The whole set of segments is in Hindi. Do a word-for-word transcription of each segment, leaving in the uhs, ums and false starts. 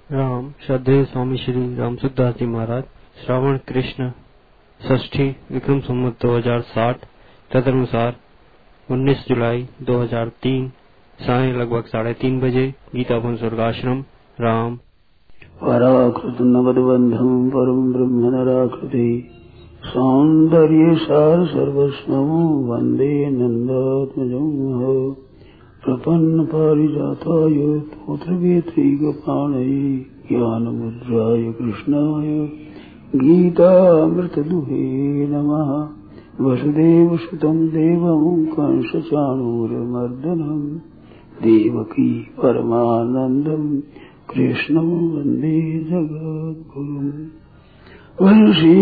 राम श्रद्धेय स्वामी श्री रामसुखदास जी महाराज श्रावण कृष्ण षष्ठी विक्रम संवत दो हजार साठ तदनुसार उन्नीस जुलाई दो हजार तीन साय लगभग साढ़े तीन बजे गीताभवन स्वर्गाश्रम राम। पराकृत नवदबंधम परम ब्रह्म नराकृति सौंदर्य सार सर्वस्वम वंदे नंदात्मजं प्रपन्न पारिजाताय तोत्रवेत्रैकपाणये ज्ञानमुद्राय कृष्णाय गीतामृतदुहे नमः। वसुदेवसुतं देवं कंसचाणूरमर्दनं देवकी परमानन्दं कृष्णं वन्दे जगद्गुरुम्। वंशी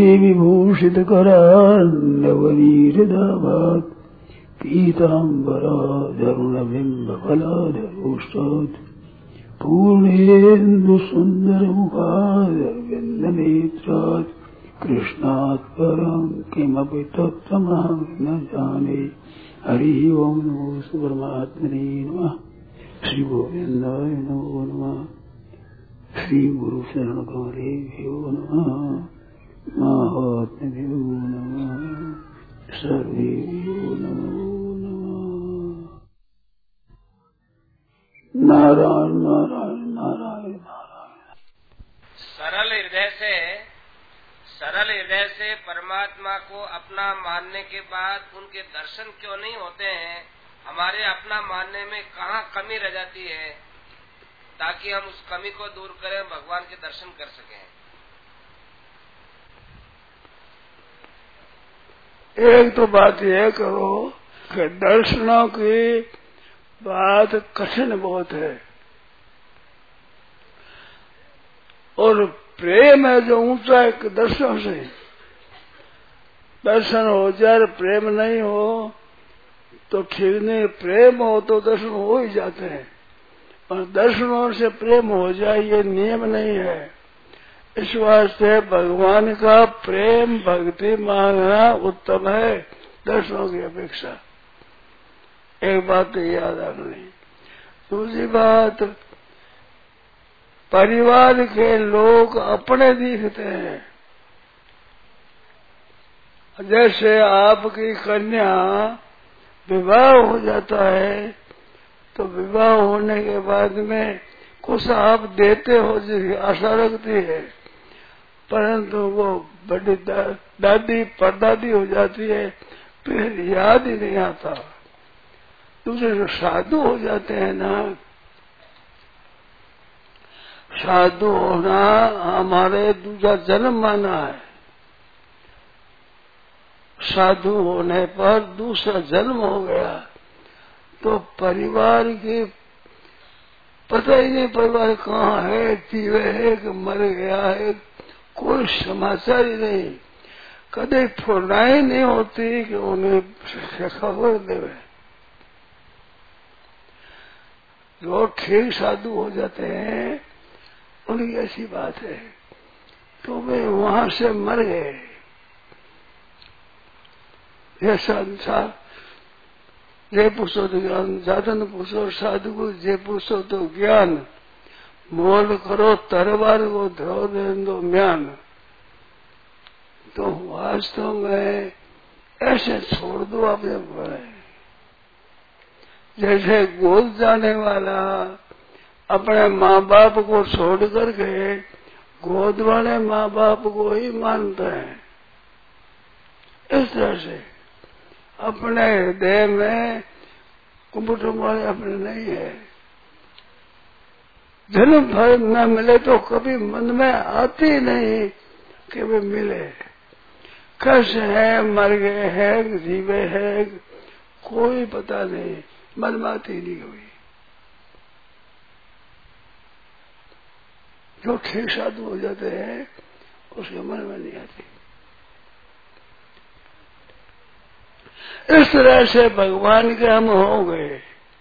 विभूषितकरान्नवनीरदाभात् पीताम्बराधरुणबिम्बफलाधरोष्टात् पूर्णेन्दुसुन्दरमुखादरविन्दनेत्रात् कृष्णात् परं किमपि तत्त्वमहं न जाने। हरिः ओं नमो परमात्मने नमः। श्री गोविन्दाय नमो नमः। श्री गुरु शरण कमलेभ्यो नमः। महात्म्यो नमः। सर्वेभ्यो नमो नारायण नारायण नारायण नारायण। सरल हृदय से सरल हृदय से परमात्मा को अपना मानने के बाद उनके दर्शन क्यों नहीं होते हैं? हमारे अपना मानने में कहाँ कमी रह जाती है, ताकि हम उस कमी को दूर करें, भगवान के दर्शन कर सकें। एक तो बात यह करो कि दर्शनों की बात कठिन बहुत है, और प्रेम है जो ऊंचा है दर्शन से। दर्शन हो जाए प्रेम नहीं हो तो ठीक नहीं, प्रेम हो तो दर्शन हो ही जाते हैं, और दर्शनों से प्रेम हो जाए ये नियम नहीं है। इस वास्ते भगवान का प्रेम भक्ति मांगना उत्तम है दर्शनों की अपेक्षा। एक बात तो याद रखनी। दूसरी बात, परिवार के लोग अपने दिखते हैं। जैसे आपकी कन्या विवाह हो जाता है तो विवाह होने के बाद में कुछ आप देते हो जिसकी आशा रखती है, परंतु वो बड़ी दा, दादी परदादी हो जाती है, फिर याद ही नहीं आता। दूसरे जो साधु हो जाते हैं ना, साधु होना हमारे दूसरा जन्म माना है। साधु होने पर दूसरा जन्म हो गया तो परिवार की पता ही नहीं, परिवार कहाँ है, जीवे है कि मर गया है, कोई समाचार ही नहीं। कभी फुर्नाई नहीं होती कि उन्हें खबर देवे। जो ठीक साधु हो जाते हैं उनकी ऐसी बात है, तो वे वहां से मर गए। ये संसार जे पूछो तो ज्ञान, साधन पूछो साधु को, जे पूछो तो ज्ञान, मोल करो तरवार को धो दे दो म्यान। तो वास्तव में ऐसे छोड़ दो अपने बड़े। जैसे गोद जाने वाला अपने माँ बाप को छोड़ करके गोद वाले माँ बाप को ही मानते हैं। इस तरह से अपने हृदय में कुटुंब वाले अपने नहीं है। जन्म भर न मिले तो कभी मन में आती नहीं कि वे मिले। कैसे है, मर गए हैं, जीवे हैं, कोई पता नहीं, मन में आती नहीं हुई। जो ठीक साधु हो जाते हैं उसके मन में नहीं आती। इस तरह से भगवान के हम हो गए,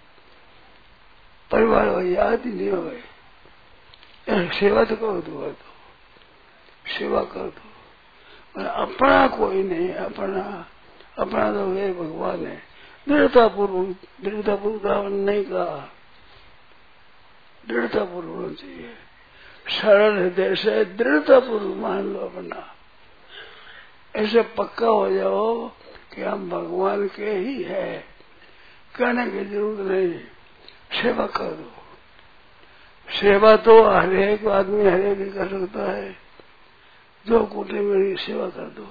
परिवार को याद ही नहीं हो गए। सेवा तो करो, दुआ दो, सेवा कर दो, अपना कोई नहीं। अपना अपना तो वे भगवान है। दृढ़तापूर्वक दृढ़तापूर्वक नहीं कहा, दृढ़तापूर्वक होना चाहिए। सरल हृदय से दृढ़ता पूर्वक मान लो अपना, ऐसे पक्का हो जाओ कि हम भगवान के ही है, कहने की जरूरत नहीं, सेवा कर दो। सेवा तो हर एक आदमी हर एक ही कर सकता है, जो कोटे मेरी सेवा कर दो।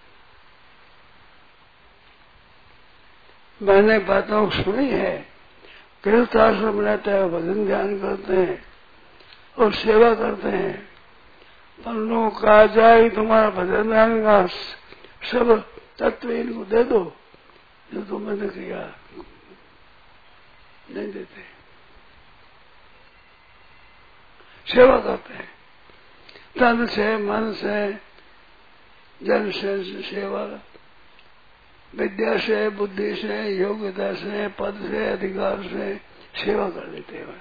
मैंने बातों सुनी है, गृहस्थ आश्रम रहता है, भजन ध्यान करते हैं और सेवा करते हैं, पर लोगों कहा जाए तुम्हारा भजन ध्यान का सब तत्व इनको दे दो जो तुमने किया, नहीं देते। सेवा करते हैं तन से, मन से, जन से सेवा, विद्या से, बुद्धि से, योग्यता से, पद से, अधिकार से सेवा कर देते हैं।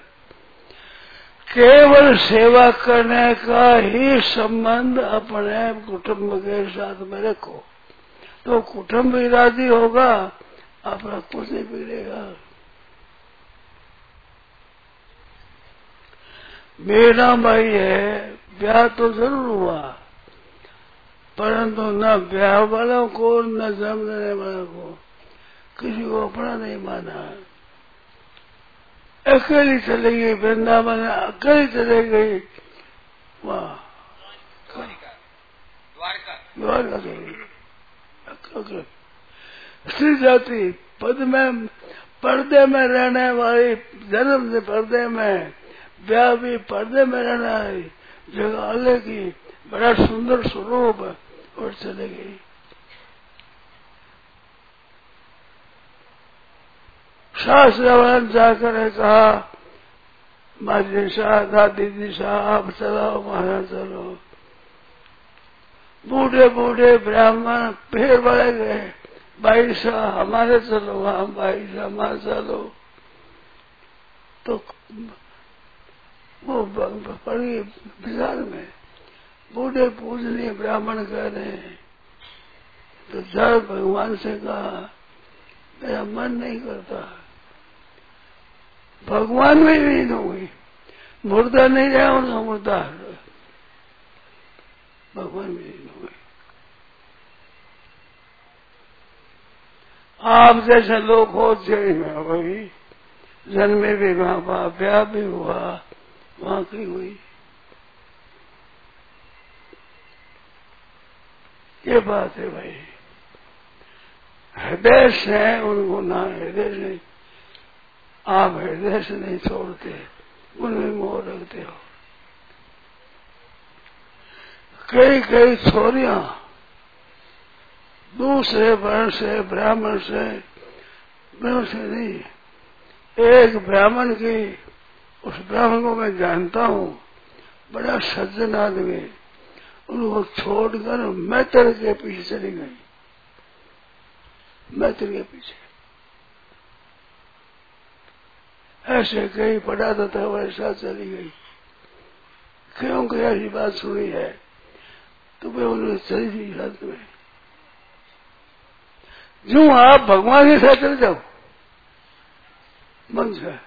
केवल सेवा करने का ही संबंध अपने कुटुंब के साथ में रखो, तो कुटुंब भी राजी होगा, अपना कुछ नहीं बिगड़ेगा। मेरा भाई है, ब्याह तो जरूर हुआ, परंतु न ब्याह वालों को न जन्म देने वालों को किसी को अपना नहीं माना। अकेली चली गई वृंदावन, अकेली चले गई वहाँ द्वारका द्वारका चली। स्त्री जाति पद में पर्दे में रहने वाली, जन्म से पर्दे में, ब्याह भी पर्दे में रहना है, जगह अलग की, बड़ा सुंदर स्वरूप और चले गई। शास्त्र जाकर कहा माजी शाह, दादी जी साहब आप चलाओ, महाराज चलो। बूढ़े बूढ़े ब्राह्मण फिर बढ़े गए, भाई साहब हमारे चलो, हम भाई साहब हमारे चलो। तो वो पड़ी बिहार में बूढ़े पूजनीय ब्राह्मण कह रहे हैं, तो जड़ भगवान से कहा मेरा मन नहीं करता, भगवान में नहीं दूंगी, मुर्दा नहीं रहा उनका मुर्दा, भगवान में नहीं दूंगी। आप जैसे लोग हो जेल में हुई, जन्मे भी वहां, ब्याह भी हुआ वहां की हुई, ये बात है भाई। हृदय से उनको ना, हृदय से आप हृदय से नहीं छोड़ते, उनमें मोह रखते हो। कई कई छोरियां दूसरे वर्ण से, ब्राह्मण से, ब्राह्मण से नहीं, एक ब्राह्मण की, उस ब्राह्मण को मैं जानता हूँ, बड़ा सज्जन आदमी, उनको छोड़कर मैत्र के पीछे चली गई, मैत्र के पीछे। ऐसे कहीं पढ़ाता था वैसा चली गई। क्यों कि ऐसी बात सुनी है, तो वे उन्होंने चली थी साथ में। जो आप भगवान के साथ चल जाओ मन से,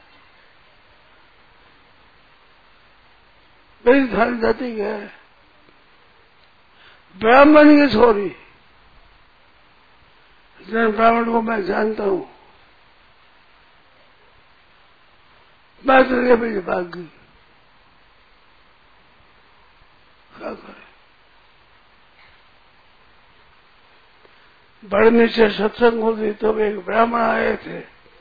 मेरी धारी जाती है ब्राह्मण की छोरी, जन ब्राह्मण को मैं जानता हूं, मैं तो ये भी भाग गई, क्या करे। बड़े नीचे सत्संग होती तो एक ब्राह्मण आए थे,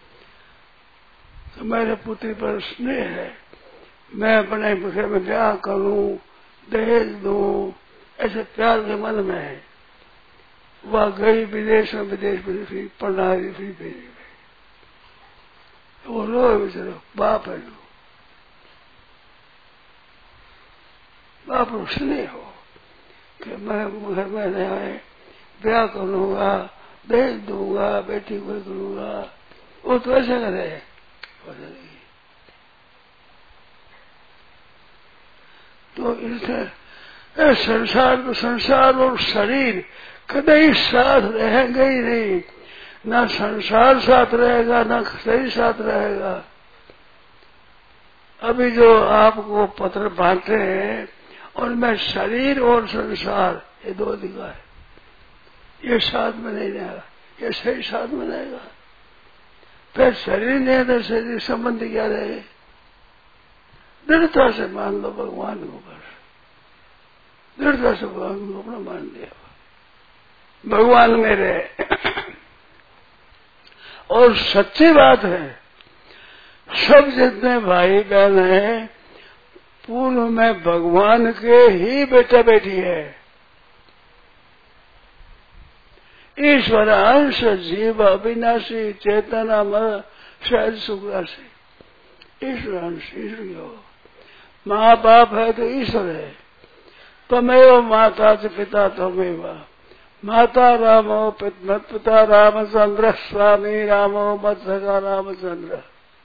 तो मेरे पुत्री पर स्नेह है, मैं अपने विषय में ब्याह करूं, दहेज दूं, ऐसे प्यार के मन में है। वह गई विदेश में, विदेश में पढ़ना रही थी, भेजी गई। वो रो बेचारो, बाप है लो, बाप स्नेह हो कि मैं घर में आए, ब्याह करूंगा, दहेज दूंगा, बेटी को करूंगा, वो तो ऐसे करे। तो इससे संसार तो संसार और शरीर कभी साथ रहेंगे ही नहीं, ना संसार साथ रहेगा, ना शरीर साथ रहेगा। अभी जो आपको पत्र बांटे हैं उनमें शरीर और संसार ये दो दिखा है, ये साथ में नहीं रहेगा, ये सही साथ में रहेगा। फिर शरीर नहीं तो शरीर संबंध क्या रहे? दृढ़ता से मान लो भगवान को, बस दृढ़ता से भगवान को अपना मान लिया, भगवान मेरे। और सच्ची बात है, सब जितने भाई बहन हैं पूर्व में भगवान के ही बेटा बेटी है। ईश्वर अंश जीव अविनाशी चेतना में शायद सुखराशि, ईश्वर अंश ईश्वर हो। माँ बाप है तो ईश्वर है। तमेव माता च पिता तमेव, माता रामो मत पिता रामचंद्र, स्वामी रामो मत सखा रामचंद्र।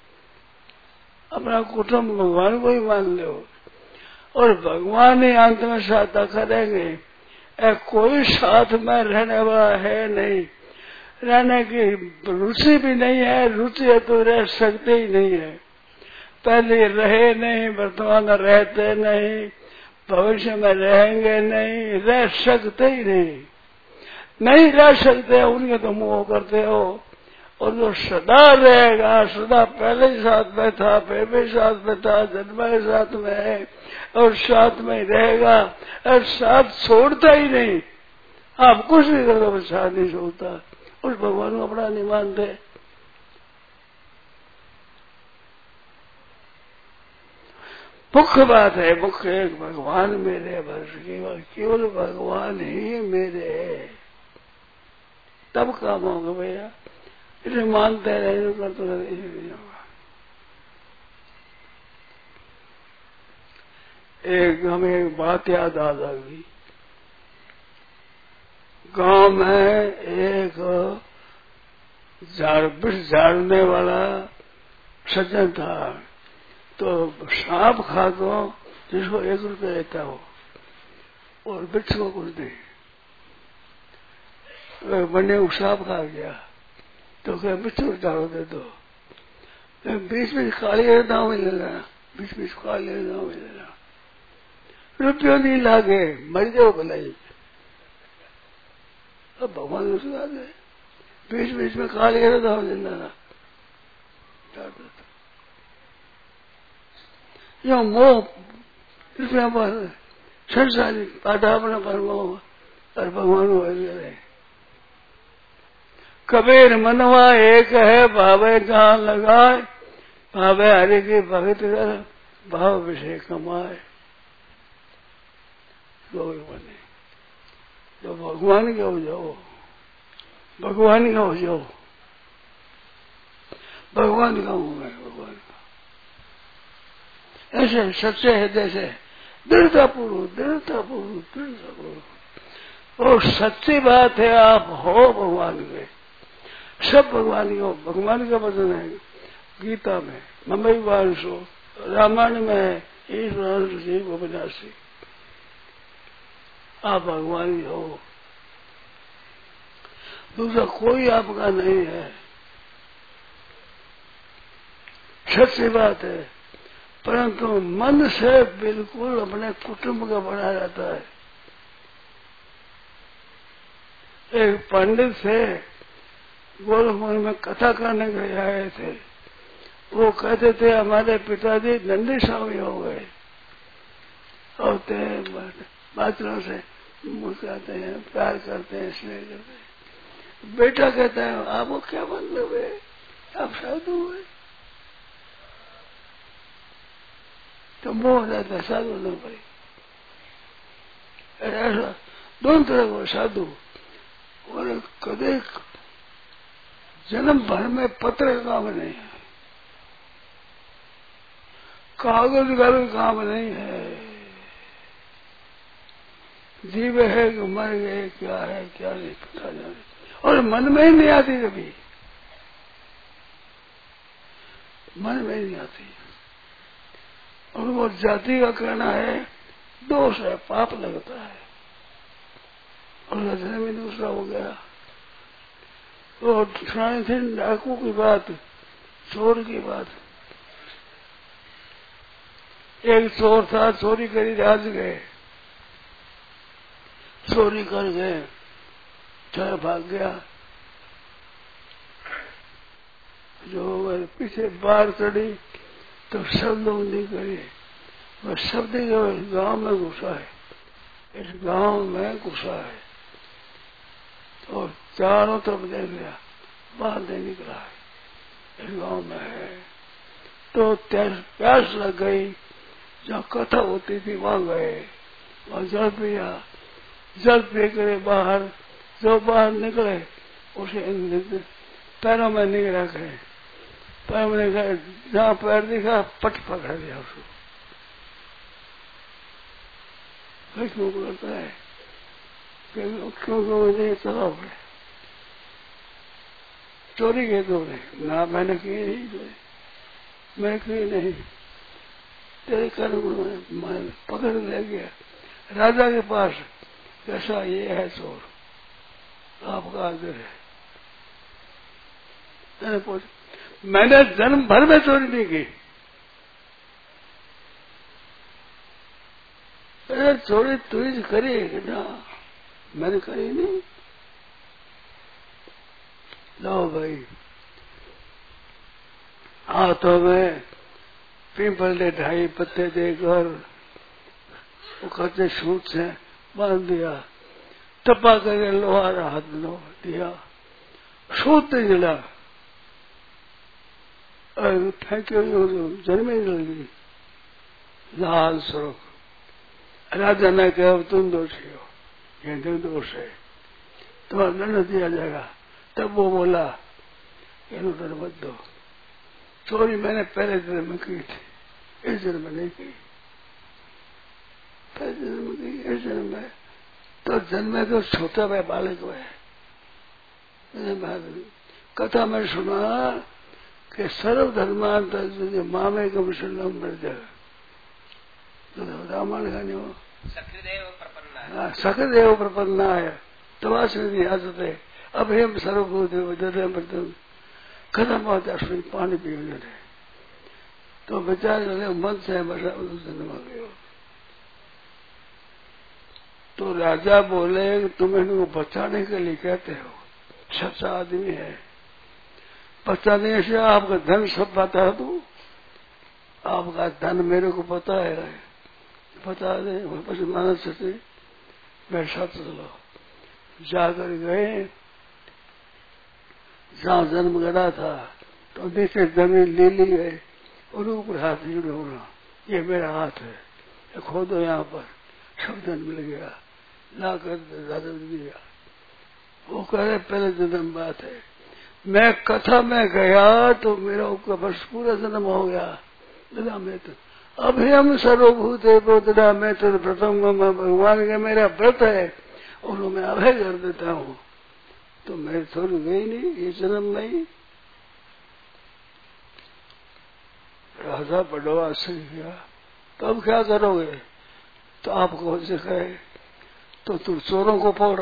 अपना कुटुंब भगवान को ही मान लो और भगवान ही अंत में सहायता करेंगे। ए, कोई साथ में रहने वाला है नहीं, रहने की रुचि भी नहीं है, रुचि है तो रह सकते ही नहीं है। पहले रहे नहीं, वर्तमान में रहते नहीं, भविष्य में रहेंगे नहीं, रह सकते ही नहीं, नहीं रह सकते। उनके तो मोह करते हो। और जो सदा रहेगा, सदा पहले ही साथ में था, फिर भी साथ में था, जन्म के साथ में है और साथ में ही रहेगा और साथ छोड़ता ही नहीं। आप कुछ भी कर दो साथ नहीं छोड़ता, उस भगवान को अपना नहीं मानते। मुख्य बात है, मुख्य एक भगवान मेरे, बस केवल केवल भगवान ही मेरे है, तब काम होगा भैया। इसे मानते रहे करते रहे, नहीं होगा। एक हमें एक बात याद आ गई। गांव में एक झाड़ वृक्ष झाड़ने वाला सज्जन था, तो सांप खा दो जिसको एक रुपया देता हो और वृक्ष को कुछ नहीं। बने को सांप खा गया तो क्या वृक्ष को झाड़ो दे दो, बीच बीच काली दाव में ले लेना, बीच बीच काली दाव में ले लेना, रुपये नहीं लागे, मर जाओ भलाई। अब भगवान उसके बाद बीच बीच में काली दाव ले लेना, यो मोह रुपया पर संसारी पाठापना पर मोह और भगवान को रहे। कबीर मनवा एक है, भावे जहाँ लगाए, भावे हरि की भगत कर, भाव विषय कमाए। बने तो भगवान के हो जाओ, भगवान का हो जाओ, भगवान का हूँ मैं, भगवान का। ऐसे सच्चे हृदय से दृढ़ता पूर्वक दृढ़ता पूर्वक दृढ़ता पूर्वक। और सच्ची बात है, आप हो भगवान के, सब भगवान को, भगवान का वचन है गीता में, ममई वांशो, रामायण में है ईश्वर जीव अविनाशी। आप भगवान ही हो, दूसरा कोई आपका नहीं है। सच्ची बात है, परंतु मन से बिल्कुल अपने कुटुंब का बना रहता है। एक पंडित से गोरखपुर में कथा करने के आए थे, वो कहते थे हमारे पिताजी नंदी स्वामी हो गए और बातों से मुस्कुराते हैं, प्यार करते हैं, स्नेह करते हैं। बेटा कहता है आपको क्या मतलब है, आप साधु हुए? तो मोह जाता है, साधु न पड़े। ऐसा दोनों तरह को साधु और कदे जन्म भर में पत्र का काम नहीं है, कागज का भी काम नहीं है। जीव है कि मर गए, क्या है क्या नहीं पता जाने, और मन में ही नहीं आती, कभी मन में ही नहीं आती। और वो जाति का कहना है दोष है, पाप लगता है, और रचने में दूसरा हो गया। तो सुनाई थी डाकू की बात, चोर की बात। एक चोर था, चोरी करी राज गए, चोरी कर गए, चल भाग गया। जो पीछे बाढ़ चढ़ी तो सब लोग निकले, वह शब्द गांव में घुसा है, इस गांव में घुसा है तो चारों तरफ देख लिया, बाहर नहीं निकला है, इस गांव में है। तो प्यास लग गई, जहाँ कथा होती थी वहां गए, वहां जल पिया, जल पी करे बाहर, जो बाहर निकले उसे पैरों में नहीं रखे, पैर में गए, जहाँ पैर दिखा पट पकड़ दिया उसको। क्यों करता है? क्योंकि मुझे चला पड़े, चोरी के दो ने ना, मैंने की नहीं, चोरी मैं की नहीं, तेरे कर्म मैं पकड़ ले गया राजा के पास, कैसा ये है चोर, आपका आदर है। मैंने पूछ, मैंने जन्म भर में चोरी नहीं की, अरे चोरी तू ही करी ना, मैंने करी नहीं। लो भाई, हाथों में पीपल दे ढाई पत्ते देकर वो कहते सूट से बांध दिया, टपा करके लोहार हाथ लो दिया, सूत नहीं जला, फेंके जन्मे लगी लाल सुरख। राजा ने कहा तुम दोषी हो, ये निर्दोष है, तुम्हारा दंड दिया जाएगा। तब वो बोला इन्हों दंड मत दो, चोरी मैंने पहले जन्म में की थी, इस जन्म में नहीं की, पहले जन्म में की, इस जन्म में तो जन्म में तो छोटा भाई बालक है। कथा में सुना कि सर्वधर्मांत मामे कम शरणम व्रज, रामायण का नहीं हो, सखदेव प्रपन्ना है, तवाश्री आजते अब हम सर्वभूदेव जदम खत्म होता है, पानी पी रहे तो बेचारे मन से जन्म आ गए। तो राजा बोले तुम इनको बचाने के लिए कहते हो, सच्चा आदमी है, बचाने से आपका धन सब बता दो, आपका धन मेरे को पता है, बता दे, बस मानस से मेरे साथ चलो। जाकर गए जहाँ जन्म गड़ा था, तो नीचे जमीन ले ली गए और ऊपर हाथ जुड़े होना, ये मेरा हाथ है, ये खोदो यहाँ पर, सब धन मिल गया, ला कर राजा दिया। वो कह रहे पहले जन्म बात है, मैं कथा में गया तो मेरा ऊपर बस पूरा जन्म हो गया, दादा मैं तो अब हम सर्वभूत है बोधना, मैं तो प्रथम भगवान का मेरा व्रत है और मैं अभय कर देता हूँ, तो मैं थोड़ी गई नहीं ये जन्म नहीं। राजा पडवा से गया, तो अब क्या करोगे? तो आपको से कहे तो तुम चोरों को पकड़ो,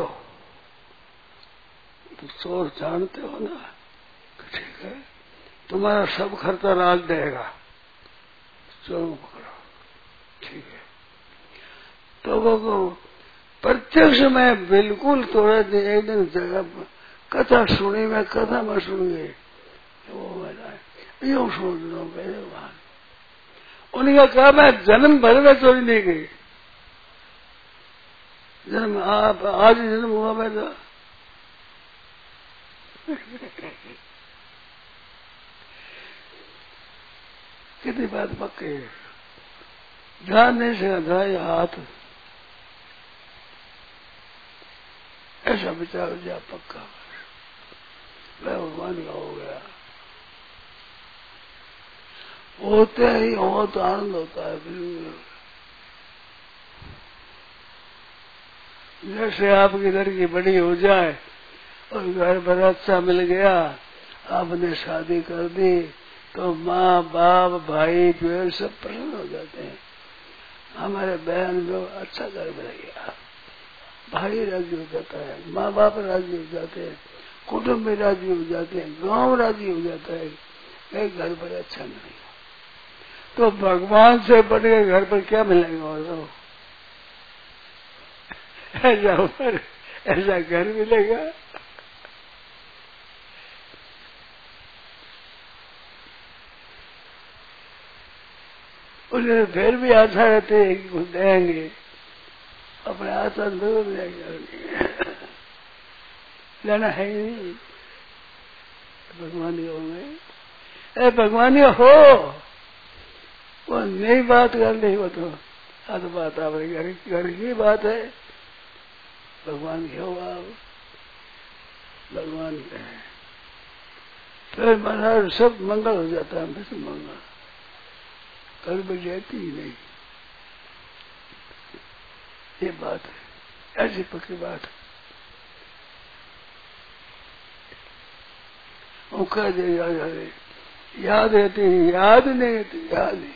तो चोर जानते हो ना, ठीक है तुम्हारा सब खर्चा राज देगा, चोरों को पकड़ो, ठीक है। तो वो प्रत्यक्ष में बिल्कुल थोड़ा एक दिन जगह कथा सुनी, मैं कथा में सुन गई, वो यूं सोच लो मेरे वहां, उन्होंने कहा मैं जन्म भर में चोरी नहीं गई, जन्म आप आज ही जन्म हुआ मेरा कितनी बात पक्की है, ध्यान नहीं से ध्यान हाथ ऐसा विचार जा पक्का, मैं भगवान का हो गया, होते ही हो तो आनंद होता है। जैसे आपकी लड़की बड़ी हो जाए और घर पर अच्छा मिल गया, आपने शादी कर दी, तो माँ बाप भाई बहन सब प्रसन्न हो जाते हैं, हमारे बहन लोग अच्छा घर मिल गया, भाई राजी हो जाता है, माँ बाप राजी हो जाते हैं, कुटुंब में राजी हो जाते हैं, गांव राजी हो जाता है, एक घर पर अच्छा मिल गया। तो भगवान से बढ़ के घर पर क्या मिलेगा? तो ऐसा ऊपर ऐसा घर मिलेगा? उन्हें फिर भी आशा रहती है कि कुछ देंगे, अपने आशा जरूर देंगे, लेना है ही नहीं। भगवान हो गए, ए भगवान हो, वो नई बात कर ली, वो तो आज बात आपने घर घर की बात है। भगवान की हो आप, भगवान के हैं, फिर महाराज सब मंगल हो जाता है, फिर मंगल कल बजाती ही नहीं। ये बात है, ऐसी पक्की बात है। वो कह दे याद याद रहती है, याद नहीं रहती, याद नहीं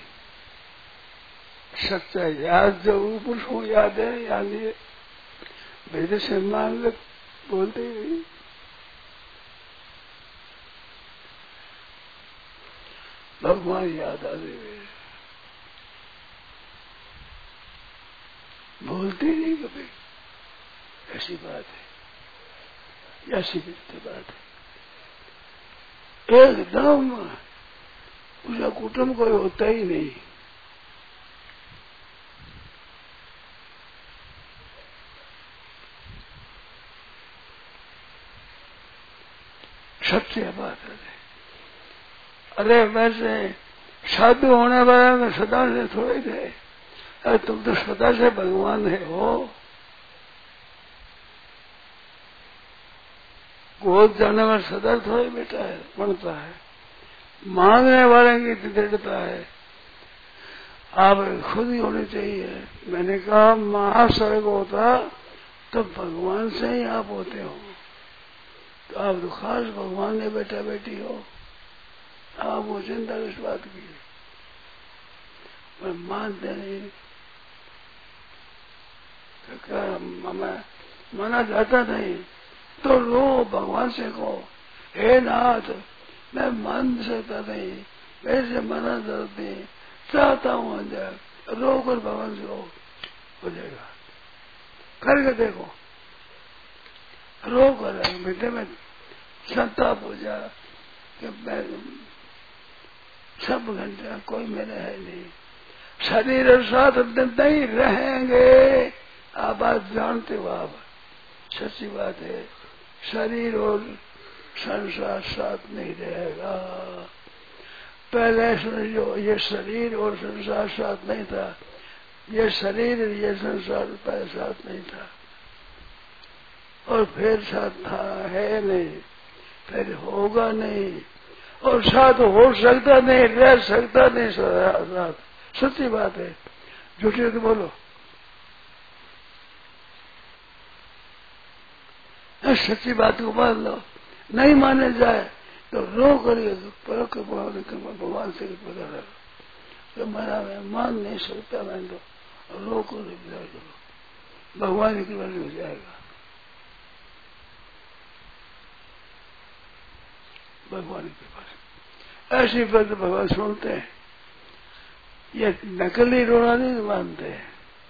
सच्चा याद जो पुरुष को याद है, याद नहीं भेद से मान लग बोलते ही भगवान याद आ गए, बोलते नहीं कभी। ऐसी बात है, ऐसी बात है। एकदम उसका कुटुंब कोई होता ही नहीं। सच्ची बात है। अरे वैसे साधु होने वाले में सदा से थोड़े थे, अरे तुम तो सदा से भगवान है हो। गोद जाने में सदा थोड़ी बेटा है, बनता है। मांगने वाले की दृढ़ता है, आप खुद ही होनी चाहिए। मैंने कहा महास्वर्ग होता तो भगवान से ही आप होते हो, तो आप तो खास भगवान ने बेटा बेटी हो। आप वो चिंता किस बात की, मैं मानते नहीं। तो क्या मैं माना जाता नहीं तो रो भगवान से को, हे नाथ मैं मान सकता नहीं, वैसे मना जाते चाहता हूँ अंदर, रो कर भगवान से हो हो जाएगा। करके देखो, रो कर बेटे में संताप हो जा कि मैं सब घंटे कोई मेरे है नहीं, शरीर और साथ नहीं रहेंगे। आप बात जानते हो, आप सच्ची बात है, शरीर और संसार साथ नहीं रहेगा। पहले समझो ये शरीर और संसार साथ नहीं था, ये शरीर ये संसार पहले साथ नहीं था, और फिर साथ था है नहीं, फिर होगा नहीं, और साथ हो सकता नहीं, रह सकता नहीं साथ। सच्ची बात है, झूठी तो बोलो। सच्ची बात को मान लो, नहीं माने जाए तो रो करिए, पर भगवान से पता लगा तो मेरा मैं मान नहीं सकता, मैं तो रो कर विचार करो, भगवान की कृपा हो जाएगा। भगवान की कृपा से ऐसी बात भगवान सुनते हैं। ये नकली रोना नहीं मानते हैं,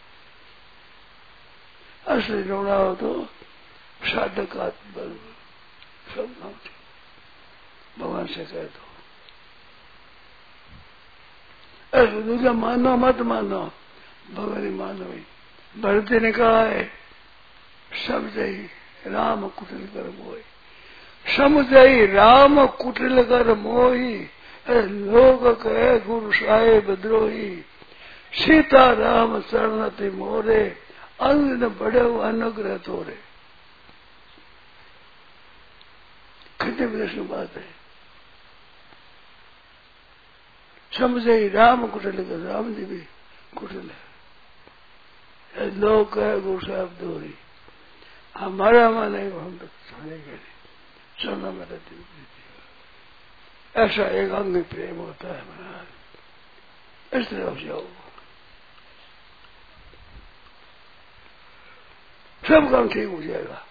असली रोना हो तो साधक आत्मा सब भगवान से कह दो। ऐसे दूसरा मानो मत मानो, भगवान ही मानो ही। भरती ने कहा है समझई राम कुटिल कर मोही, समझई राम कुटिल कर मोही, लोग कहे गुरु साहेब द्रोही, सीता राम शरणति मोरे, अन्न बड़े अनुग्रह तोरे। कितने प्रश्न बात है। समझे राम कुटिल कर, राम जी भी कुटिल है, लोग कहे गुरु साहब दोरी, हमारा मन है हम तो सुनेंगे नहीं, सुनना मेरा दिल। ऐसा एक अंग प्रेम होता है महाराज, इस तरह जाओ सब काम ठीक हो जाएगा।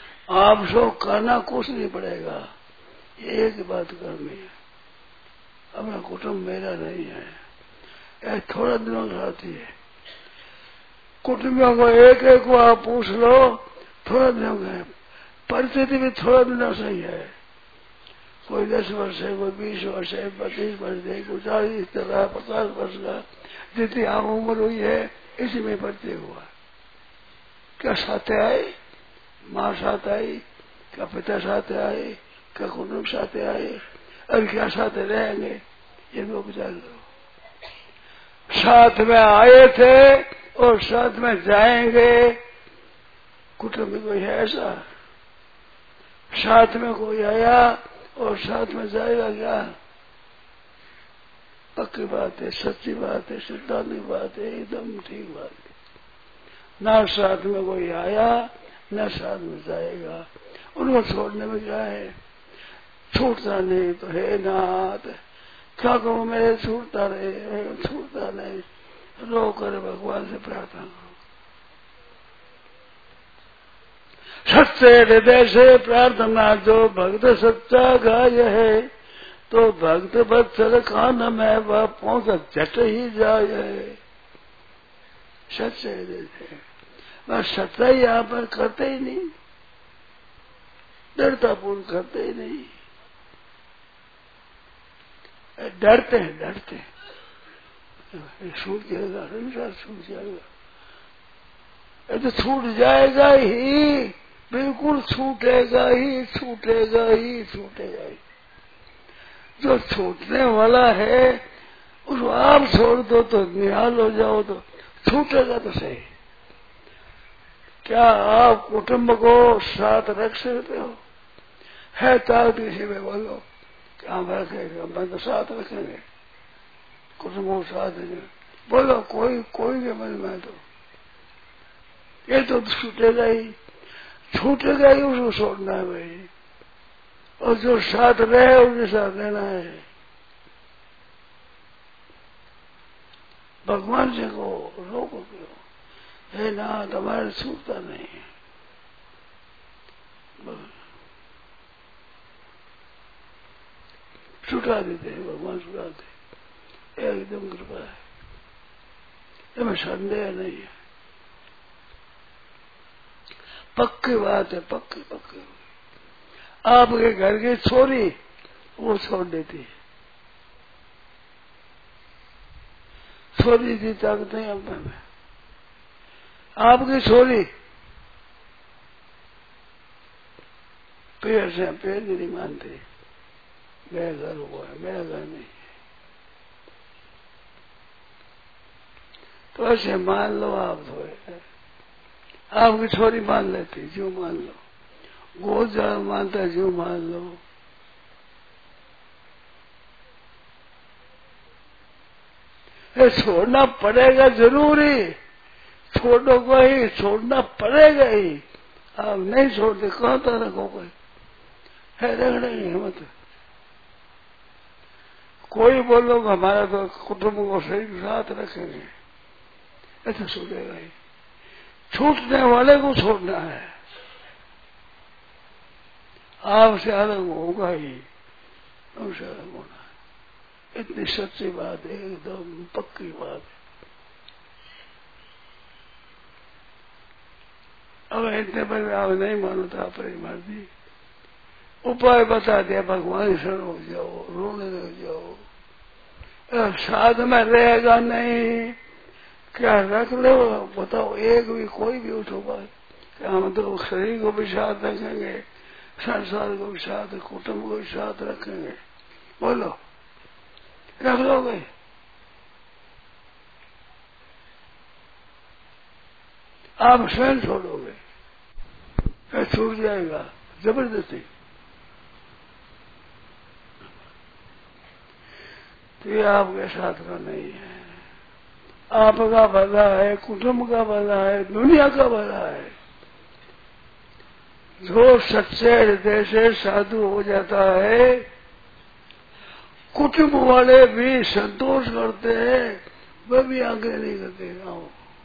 आप सो करना कुछ नहीं पड़ेगा, एक बात करनी है, अपना कुटुंब मेरा नहीं है, यह थोड़ा दिनों का साथी है। कुटुंबियों को एक एक को आप पूछ लो, थोड़ा दिनों का है, परिस्थिति भी थोड़ा दिनों से ही है। कोई दस वर्ष है, कोई बीस वर्ष है, पच्चीस वर्ष है, कोई चालीस तरह पचास वर्ष का, जितनी आम उम्र हुई है इसी में परिचय हुआ। क्या साथ आए, माँ साथ आई, क्या पिता साथ आए, क्या कुटुंब साथ आए, और क्या साथ रहेंगे, ये लोग विचार करो। साथ में आए थे और साथ में जाएंगे, कुटुंब में कोई है ऐसा? साथ में कोई आया और साथ में जाएगा क्या? पक्की बात है, सच्ची बात है, सिद्धांतिक बात है, एकदम ठीक बात है। ना साथ में कोई आया न साथ में जाएगा, उनको छोड़ने में क्या है? छूटता नहीं तो है नाथ, क्या कहूँ मेरे छूटता रहे, छूटता नहीं, रो कर भगवान से प्रार्थना करो। सच्चे हृदय से प्रार्थना जो भक्त सच्चा गाय है, तो भक्त वत्सल कान में वह पहुंच झट ही जाए। सच्चे हृदय से वह सच्चाई यहाँ पर करते ही नहीं, डरता पूर्ण करते ही नहीं, डरते हैं, डरते हैं छूट जाएगा, संसार छूट जाएगा, ये तो छूट जाएगा ही, बिल्कुल छूटेगा ही, छूटेगा ही, छूटेगा ही। जो छूटने वाला है उसको आप छोड़ दो तो, निहाल हो जाओ तो छूटेगा तो सही। क्या आप कुटुंब को साथ रख सकते हो? है ताकत किसी में बोलो कि हम रखेंगे, हम तो साथ रखेंगे, कुटुंब को साथ रखेंगे, बोलो कोई कोई के मन में तो ये तो छूटेगा ही, छूटेगा ही, उसको छोड़ना है भाई, और जो साथ रहे उसके साथ रहना है। भगवान से को रोको क्यों? है ना, तुम्हारे छूटता नहीं है, छुटा देते हैं भगवान, छुटा दे, एकदम कृपा है, इसमें संदेह नहीं है, पक्की बात है, पक्की पक्की। आपके घर की छोरी वो छोड़ देती है, छोरी की ताकत नहीं अपने में, आपकी छोरी पेड़ से पेड़ नहीं मानती, मेरा घर हुआ है, मेरा घर नहीं है, तो ऐसे मान लो आप थोड़े, आपकी छोरी मान लेती, जो मान लो, गोद जाल मानता है, जो मान लो, ये छोड़ना पड़ेगा जरूरी, छोड़ो को ही छोड़ना पड़ेगा ही, आप नहीं छोड़ते कहाँ तक रखोगे, है रखने की हिम्मत। कोई बोलो हमारा तो कुटुंब को सही साथ रखेंगे, ऐसा छूटेगा ही, छूटने वाले को छोड़ना है, आपसे अलग होगा ही, उनसे अलग होना है, इतनी सच्ची बात है, एकदम पक्की बात है। अब इतने पर आप नहीं मानो तो आप ही मार दी, उपाय बता दिया, भगवान शरण हो जाओ, रोने लग जाओ, साथ में रहेगा नहीं, क्या रख लो, बताओ एक भी कोई भी उठो बात, क्या हम तो शरीर को भी साथ रखेंगे, संसार को भी साथ, कुटुंब को भी साथ रखेंगे, बोलो रख लोगे? आप स्वयं छोड़ोगे, फिर छूट जाएगा जबरदस्ती, तो ये आपके साथ का नहीं है, आपका भला है, कुटुंब का भला है, दुनिया का भला है। जो सच्चे हृदय से साधु हो जाता है, कुटुंब वाले भी संतोष करते हैं, वह भी आगे नहीं करते गाँव,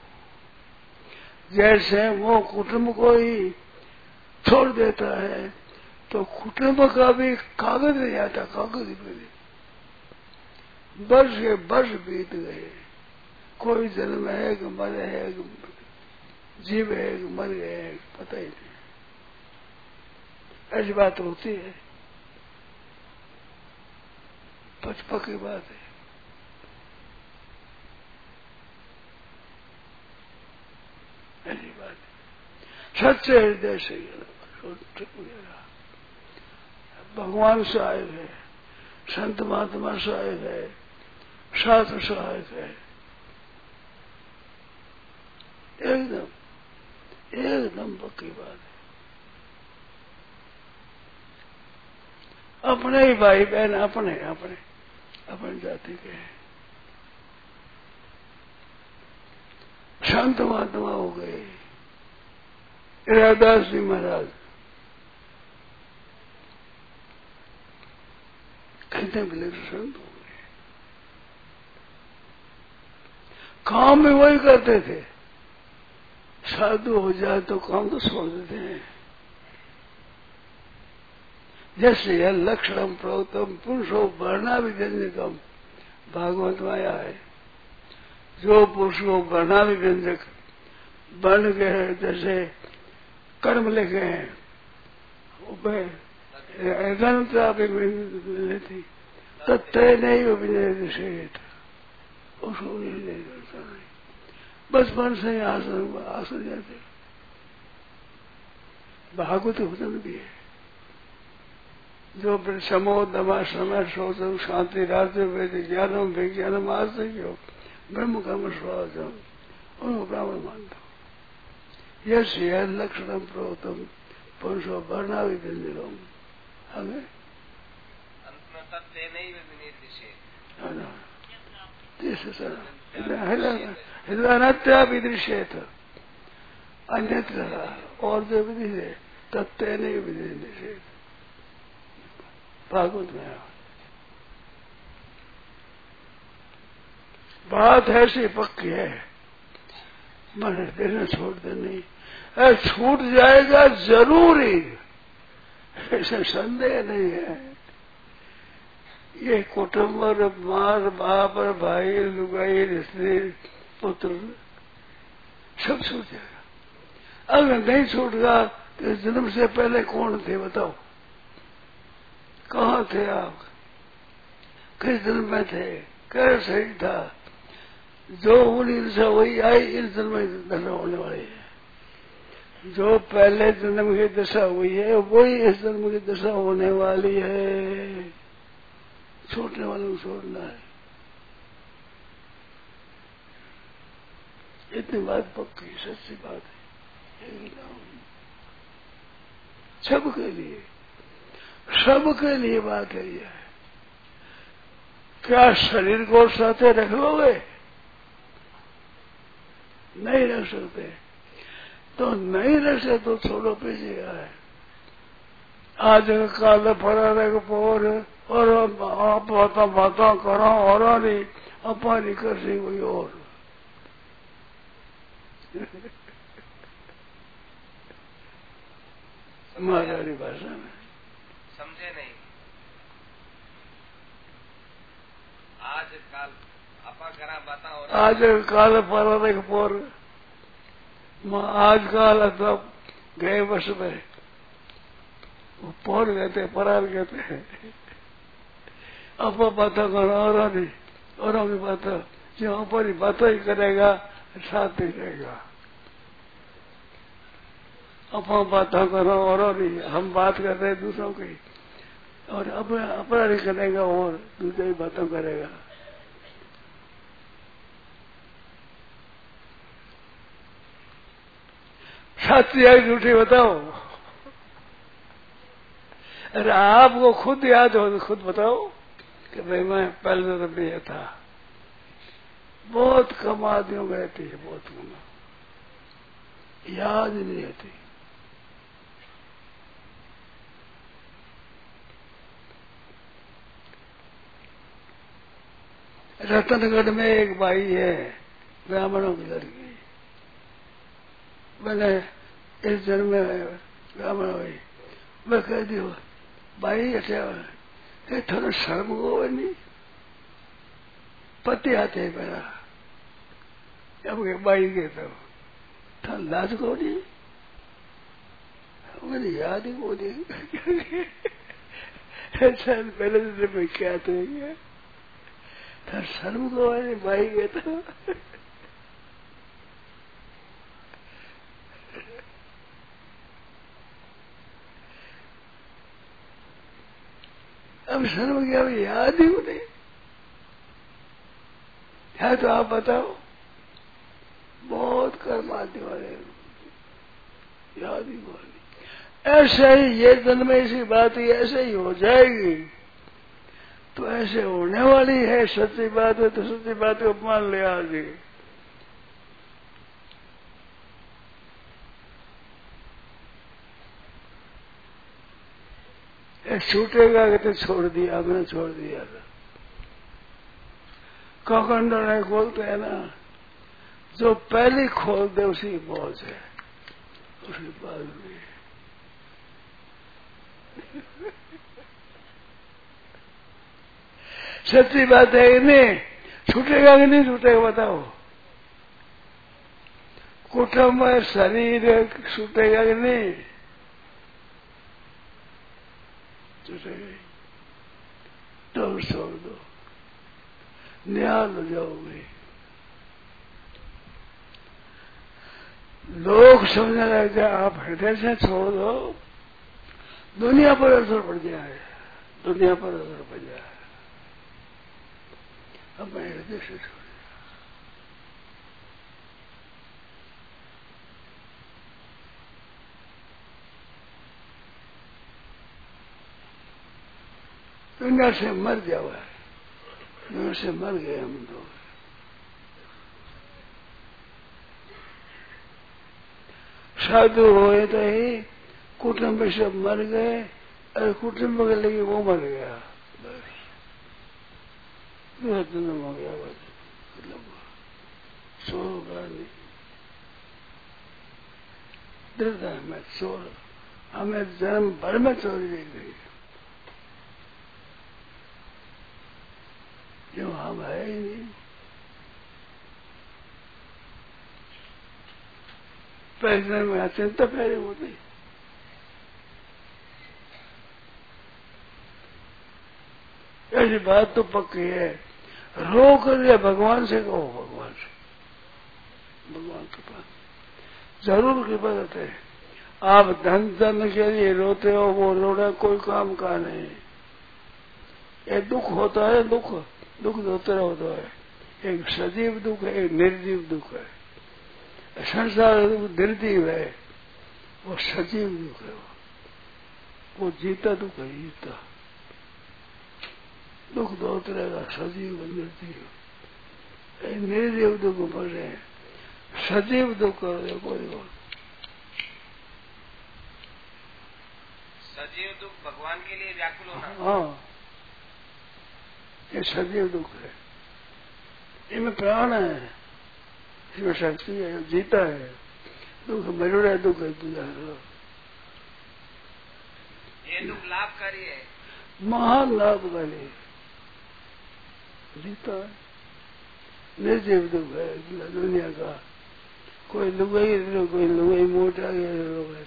जैसे वो कुटुंब को ही छोड़ देता है तो कुटुंब का भी कागज नहीं आता, कागज ही पहले वर्ष के वर्ष बीत गए, कोई जन्म है कि मरे है, जीव है कि मर गए है, पता ही नहीं। ऐसी बात होती है, पचपक की बात है। ऐसी बात है, सच्चे हृदय से भगवान सहायक है, संत महात्मा सहायक है, शास्त्र सहायक है, एकदम एकदम पक्की बात है। अपने ही भाई बहन अपने अपने अपनी जाति के हैं, संत महात्मा हो गए। रामदास जी महाराज कितने बड़े संत हो गए, काम में वही करते थे, साधु हो जाए तो काम तो छोड़ देते हैं। जैसे यह लक्षणम प्रोक्तम पुरुषो वर्णा भी व्यंजकम, भागवत में आया है। जो पुरुष को वर्णा भी व्यंजक बन गए, जैसे कर्म लिखे हैं, गणता भी मिलती तत्व नहीं विषेट, उसको नहीं करता नहीं, बस मन से आसन आसन जाते। भागवत वचन भी है, जो समो दमा समय शोचम शांति राज्य वेद ज्ञानम विज्ञानम आश्चर्य ब्रह्म कर्म स्वाचम, उनको ब्राह्मण मानता हूँ। यश है लक्षणम प्रोतम पुरुषो वर्णा भी व्यंजकम, हमें हृदय विदृश्येत अन्यत्र, और जो विधि है तत्व नहीं विधि। भागवत में बात ऐसी पक्की है, मन देना छोड़ते नहीं, ऐ छूट जाएगा जरूर ही, ऐसा संदेह नहीं है। ये कुटुंब और मार बाप और भाई लुगाई रिश्ते पुत्र सब छूट जाएगा। अगर नहीं छूटेगा तो जन्म से पहले कौन थे बताओ, कहाँ थे आप, किस जन्म में थे, कैसे सही था। जो उन्हीं दशा वही आई, इस जन्म में दशा होने वाली है। जो पहले जन्म की दशा हुई है वही इस जन्म की दशा होने वाली है। छोड़ने वालों को छोड़ना है, इतनी बात पक्की सच्ची बात है। सबके लिए सबके लिए बात है यह। क्या शरीर को साथे रख लोगे? नहीं रख सकते, तो नहीं रख सकते तो छोड़ो, पीछे है। आज काल फरारे को पोर और आप बाता बाता करो और नहीं अपनी कर सी कोई और। हमारी भाषा में समझे नहीं। आज काल आपा करा बाता और आज काल फरारे को पोर, आज काल अथवा गए वर्ष में पोर कहते हैं, परार कहते हैं। अपा बाता करो और नहीं, और की बाता जो अपनी बाता ही करेगा साथ ही रहेगा। अपा बाता करो और नहीं, हम बात कर रहे हैं दूसरों की, और अपना अपना नहीं करेगा और दूसरी बातों करेगा। सच्ची है झूठी बताओ? अरे आपको खुद याद हो तो खुद बताओ कि भाई मैं पहले तो भी था, बहुत कम आदमियों में रहती है, बहुत कम, याद नहीं रहती। रतनगढ़ में एक भाई है, ब्राह्मणों की लड़की, मैंने इस जन्म में ब्राह्मण हुई, मैं कह दी भाई अच्छा थोड़ा शर्म हो नहीं, पति आते हैं पहला अब बाई गए तो था लाज को नहीं मुझे याद ही को नहीं ऐसा पहले दिन में क्या तो था शर्म को आए बाई गए तो अब शर्म क्या याद ही नहीं है तो आप बताओ बहुत कर्म आने वाले याद ही वाली ऐसे ही ये जन्म में ऐसी बात ही ऐसे ही हो जाएगी तो ऐसे होने वाली है सच्ची बात है तो सच्ची बात को मान ले आगे छूटेगा कि तो छोड़ दिया हमने छोड़ दिया था कौकंडो नहीं खोलते है ना जो पहले खोल दे उसी मौज है उसी बात में सच्ची बात है कि नहीं छूटेगा कि नहीं छूटेगा बताओ कुटुंब शरीर छूटेगा कि नहीं छूटेगा तो छोड़ दो निहाल हो जाओगे लोग समझने लगते आप हृदय से छोड़ दो दुनिया पर असर पड़ जाए दुनिया पर असर पड़ जाए अब मैं हृदय से छोड़ दुनिया से मर जाओ दुनिया से मर गए हम लोग साधु हुए तो ही कुटुंब से मर गए और कुटुंब के लिए वो मर गया बस जन्म हो गया बस चोर नहीं दृढ़ हमें चोर हमें जन्म भर में चोरी देख गई जो हम है ही नहीं पहले में अत्यंत पहले होती ऐसी बात तो पक्की है रो कर दिया भगवान से कहो भगवान से भगवान के पास जरूर कृपा करते हैं आप धन धन के लिए रोते हो वो रोना कोई काम का नहीं ये दुख होता है दुख दुख होते होता है एक सजीव दुख है एक निर्जीव दुख है संसार निर्जीव है वो सजीव दुख है वो जीता दुख है जीता दुख दो तरह का सजीव निर्जीव निर्जीव दुख बढ़ रहे हैं सजीव दुख कर कोई और सजीव दुख भगवान के लिए व्याकुल होना हाँ ये सजीव दुख है इनमें प्राण है इसमें शक्ति है जीता है दुख मरुड़ा दुख है ये दुख लाभकारी है महान लाभकारी जीता है निर्जीव दुख है दुनिया का कोई लुगाई कोई लुगाई मोटा गया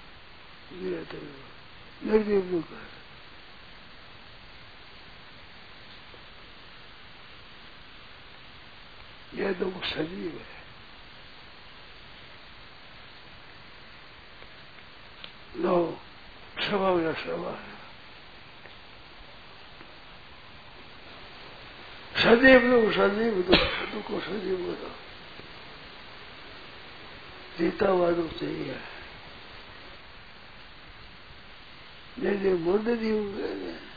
निर्जीव दुख है यह दुख सजीव है लो स्वभाव या स्वभाव है सजीव दुख सजीव दुख दुख को सजीव करो जीता हुआ दुख चाहिए निर्जीव मुर्दे जीव